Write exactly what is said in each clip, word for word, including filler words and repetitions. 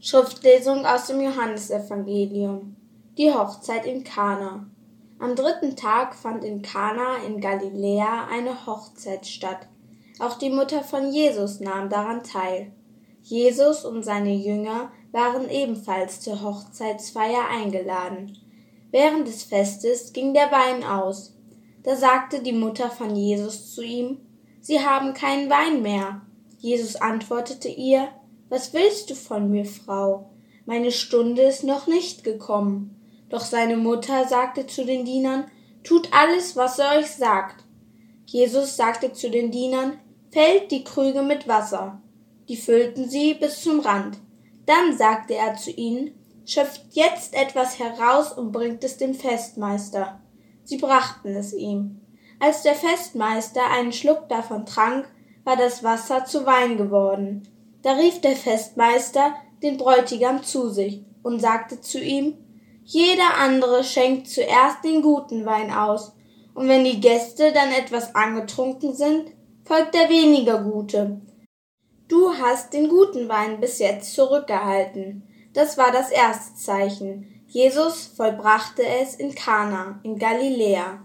Schriftlesung aus dem Johannesevangelium. Die Hochzeit in Kana. Am dritten Tag fand in Kana in Galiläa eine Hochzeit statt. Auch die Mutter von Jesus nahm daran teil. Jesus und seine Jünger waren ebenfalls zur Hochzeitsfeier eingeladen. Während des Festes ging der Wein aus. Da sagte die Mutter von Jesus zu ihm: Sie haben keinen Wein mehr. Jesus antwortete ihr: Was willst du von mir, Frau? Meine Stunde ist noch nicht gekommen. Doch seine Mutter sagte zu den Dienern: Tut alles, was er euch sagt. Jesus sagte zu den Dienern: Füllt die Krüge mit Wasser. Die füllten sie bis zum Rand. Dann sagte er zu ihnen: Schöpft jetzt etwas heraus und bringt es dem Festmeister. Sie brachten es ihm. Als der Festmeister einen Schluck davon trank, war das Wasser zu Wein geworden. Da rief der Festmeister den Bräutigam zu sich und sagte zu ihm: Jeder andere schenkt zuerst den guten Wein aus, und wenn die Gäste dann etwas angetrunken sind, folgt der weniger gute. Du hast den guten Wein bis jetzt zurückgehalten. Das war das erste Zeichen. Jesus vollbrachte es in Kana in Galiläa.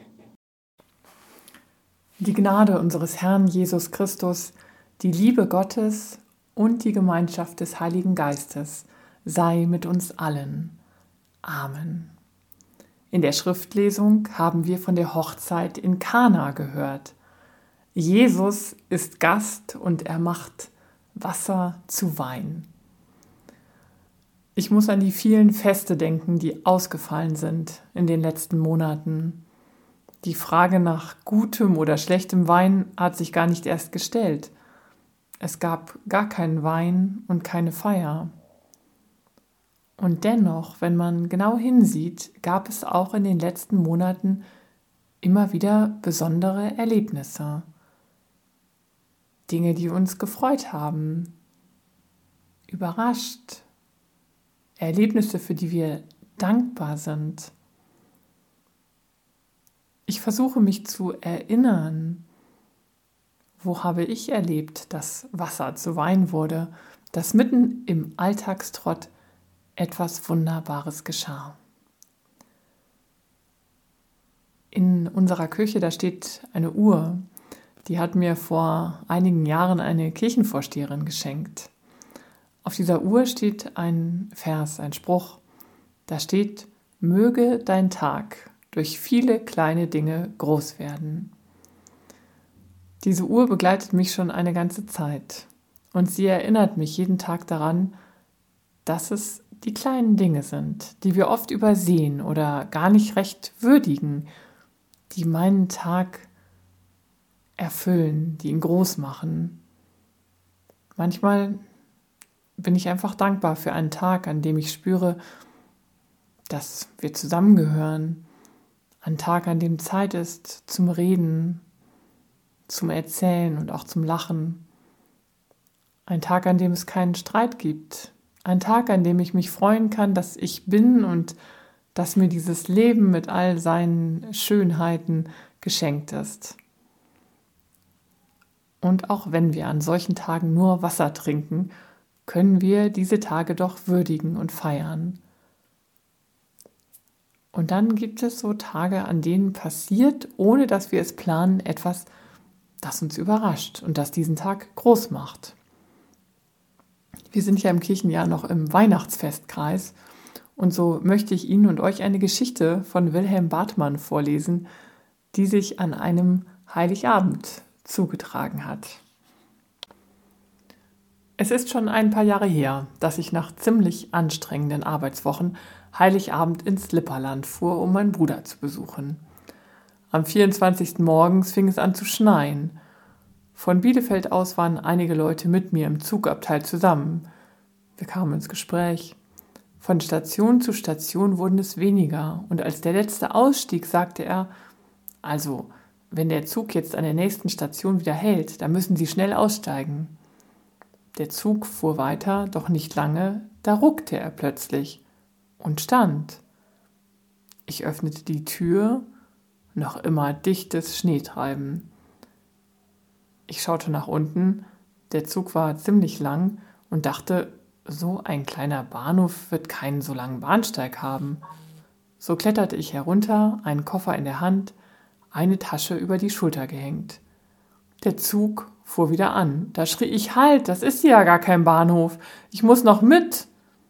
Die Gnade unseres Herrn Jesus Christus, die Liebe Gottes und die Gemeinschaft des Heiligen Geistes sei mit uns allen. Amen. In der Schriftlesung haben wir von der Hochzeit in Kana gehört. Jesus ist Gast und er macht Wasser zu Wein. Ich muss an die vielen Feste denken, die ausgefallen sind in den letzten Monaten. Die Frage nach gutem oder schlechtem Wein hat sich gar nicht erst gestellt. Es gab gar keinen Wein und keine Feier. Und dennoch, wenn man genau hinsieht, gab es auch in den letzten Monaten immer wieder besondere Erlebnisse. Dinge, die uns gefreut haben, überrascht, Erlebnisse, für die wir dankbar sind. Ich versuche mich zu erinnern, wo habe ich erlebt, dass Wasser zu Wein wurde, dass mitten im Alltagstrott etwas Wunderbares geschah. In unserer Küche, da steht eine Uhr, die hat mir vor einigen Jahren eine Kirchenvorsteherin geschenkt. Auf dieser Uhr steht ein Vers, ein Spruch, da steht: Möge dein Tag durch viele kleine Dinge groß werden. Diese Uhr begleitet mich schon eine ganze Zeit und sie erinnert mich jeden Tag daran, dass es die kleinen Dinge sind, die wir oft übersehen oder gar nicht recht würdigen, die meinen Tag erfüllen, die ihn groß machen. Manchmal bin ich einfach dankbar für einen Tag, an dem ich spüre, dass wir zusammengehören, ein Tag, an dem Zeit ist zum Reden, zum Erzählen und auch zum Lachen. Ein Tag, an dem es keinen Streit gibt. Ein Tag, an dem ich mich freuen kann, dass ich bin und dass mir dieses Leben mit all seinen Schönheiten geschenkt ist. Und auch wenn wir an solchen Tagen nur Wasser trinken, können wir diese Tage doch würdigen und feiern. Und dann gibt es so Tage, an denen passiert, ohne dass wir es planen, etwas, das uns überrascht und das diesen Tag groß macht. Wir sind ja im Kirchenjahr noch im Weihnachtsfestkreis und so möchte ich Ihnen und euch eine Geschichte von Wilhelm Bartmann vorlesen, die sich an einem Heiligabend zugetragen hat. Es ist schon ein paar Jahre her, dass ich nach ziemlich anstrengenden Arbeitswochen Heiligabend ins Lipperland fuhr, um meinen Bruder zu besuchen. Am vierundzwanzigsten morgens fing es an zu schneien. Von Bielefeld aus waren einige Leute mit mir im Zugabteil zusammen. Wir kamen ins Gespräch. Von Station zu Station wurden es weniger und als der letzte ausstieg, sagte er: Also, wenn der Zug jetzt an der nächsten Station wieder hält, dann müssen Sie schnell aussteigen. Der Zug fuhr weiter, doch nicht lange, da ruckte er plötzlich und stand. Ich öffnete die Tür, noch immer dichtes Schneetreiben. Ich schaute nach unten, der Zug war ziemlich lang und dachte, So ein kleiner Bahnhof wird keinen so langen Bahnsteig haben. So kletterte ich herunter, einen Koffer in der Hand, eine Tasche über die Schulter gehängt. Der Zug fuhr wieder an. Da schrie ich: Halt, das ist ja gar kein Bahnhof. Ich muss noch mit.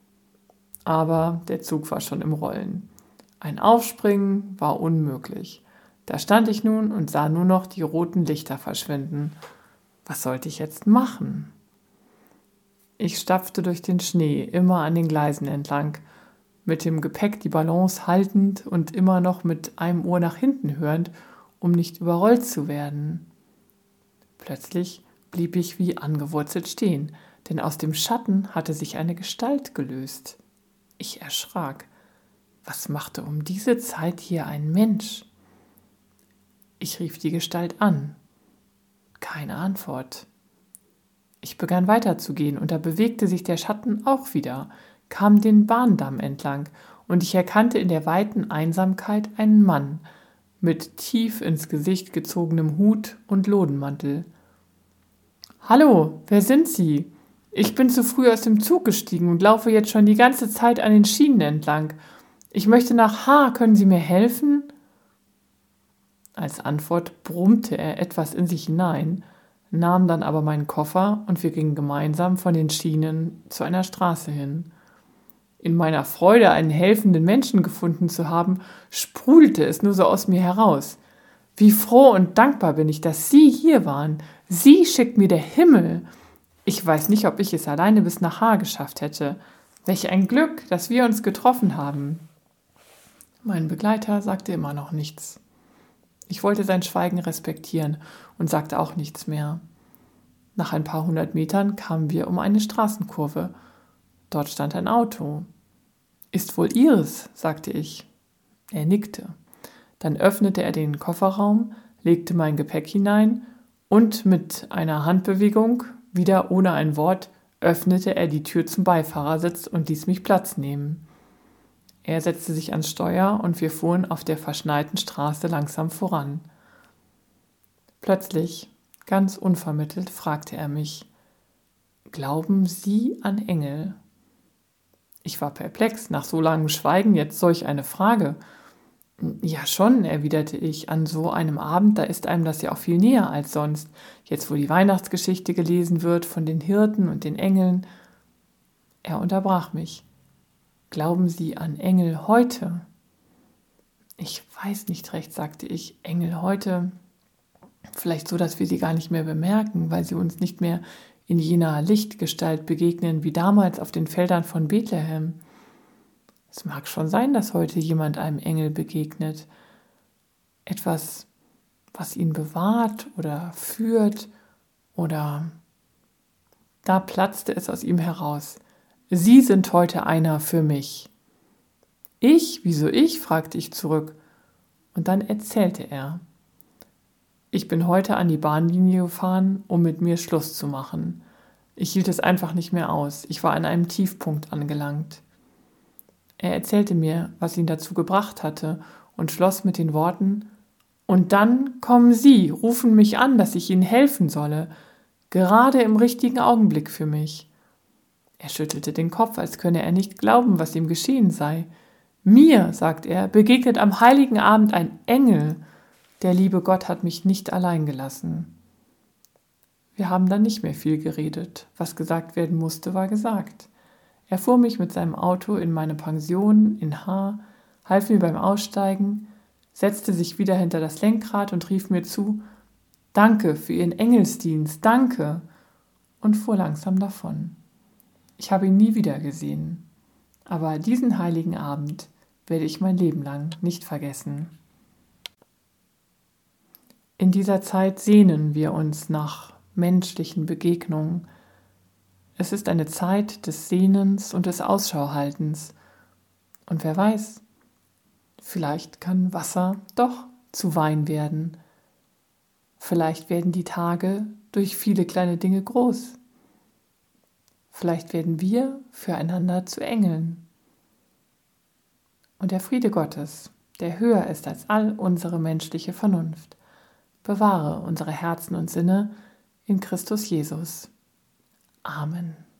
Aber der Zug war schon im Rollen. Ein Aufspringen war unmöglich. Da stand ich nun und sah nur noch die roten Lichter verschwinden. Was sollte ich jetzt machen? Ich stapfte durch den Schnee, immer an den Gleisen entlang, mit dem Gepäck die Balance haltend und immer noch mit einem Ohr nach hinten hörend, um nicht überrollt zu werden. Plötzlich blieb ich wie angewurzelt stehen, denn aus dem Schatten hatte sich eine Gestalt gelöst. Ich erschrak. Was machte um diese Zeit hier ein Mensch? Ich rief die Gestalt an. Keine Antwort. Ich begann weiterzugehen, und da bewegte sich der Schatten auch wieder, kam den Bahndamm entlang, und ich erkannte in der weiten Einsamkeit einen Mann mit tief ins Gesicht gezogenem Hut und Lodenmantel. »Hallo, wer sind Sie? Ich bin zu früh aus dem Zug gestiegen und laufe jetzt schon die ganze Zeit an den Schienen entlang. Ich möchte nach H. Können Sie mir helfen?« Als Antwort brummte er etwas in sich hinein, nahm dann aber meinen Koffer und wir gingen gemeinsam von den Schienen zu einer Straße hin. In meiner Freude, einen helfenden Menschen gefunden zu haben, sprudelte es nur so aus mir heraus. Wie froh und dankbar bin ich, dass Sie hier waren. Sie schickt mir der Himmel. Ich weiß nicht, ob ich es alleine bis nach H geschafft hätte. Welch ein Glück, dass wir uns getroffen haben. Mein Begleiter sagte immer noch nichts. Ich wollte sein Schweigen respektieren und sagte auch nichts mehr. Nach ein paar hundert Metern kamen wir um eine Straßenkurve. Dort stand ein Auto. »Ist wohl Ihres«, sagte ich. Er nickte. Dann öffnete er den Kofferraum, legte mein Gepäck hinein und mit einer Handbewegung, wieder ohne ein Wort, öffnete er die Tür zum Beifahrersitz und ließ mich Platz nehmen. Er setzte sich ans Steuer und wir fuhren auf der verschneiten Straße langsam voran. Plötzlich, ganz unvermittelt, fragte er mich: »Glauben Sie an Engel?« Ich war perplex, nach so langem Schweigen jetzt solch eine Frage. »Ja schon«, erwiderte ich, »an so einem Abend, da ist einem das ja auch viel näher als sonst. Jetzt, wo die Weihnachtsgeschichte gelesen wird von den Hirten und den Engeln.« Er unterbrach mich. »Glauben Sie an Engel heute?« »Ich weiß nicht recht«, sagte ich. »Engel heute? Vielleicht so, dass wir sie gar nicht mehr bemerken, weil sie uns nicht mehr in jener Lichtgestalt begegnen wie damals auf den Feldern von Bethlehem. Es mag schon sein, dass heute jemand einem Engel begegnet. Etwas, was ihn bewahrt oder führt oder...« Da platzte es aus ihm heraus. »Sie sind heute einer für mich.« »Ich? Wieso ich?«, fragte ich zurück. Und dann erzählte er. »Ich bin heute an die Bahnlinie gefahren, um mit mir Schluss zu machen. Ich hielt es einfach nicht mehr aus. Ich war an einem Tiefpunkt angelangt.« Er erzählte mir, was ihn dazu gebracht hatte, und schloss mit den Worten: »Und dann kommen Sie, rufen mich an, dass ich Ihnen helfen solle. Gerade im richtigen Augenblick für mich.« Er schüttelte den Kopf, als könne er nicht glauben, was ihm geschehen sei. »Mir«, sagt er, »begegnet am heiligen Abend ein Engel. Der liebe Gott hat mich nicht allein gelassen.« Wir haben dann nicht mehr viel geredet. Was gesagt werden musste, war gesagt. Er fuhr mich mit seinem Auto in meine Pension in H., half mir beim Aussteigen, setzte sich wieder hinter das Lenkrad und rief mir zu: »Danke für Ihren Engelsdienst, danke!« und fuhr langsam davon. Ich habe ihn nie wieder gesehen, aber diesen heiligen Abend werde ich mein Leben lang nicht vergessen. In dieser Zeit sehnen wir uns nach menschlichen Begegnungen. Es ist eine Zeit des Sehnens und des Ausschauhaltens. Und wer weiß, vielleicht kann Wasser doch zu Wein werden. Vielleicht werden die Tage durch viele kleine Dinge groß. Vielleicht werden wir füreinander zu Engeln. Und der Friede Gottes, der höher ist als all unsere menschliche Vernunft, bewahre unsere Herzen und Sinne in Christus Jesus. Amen.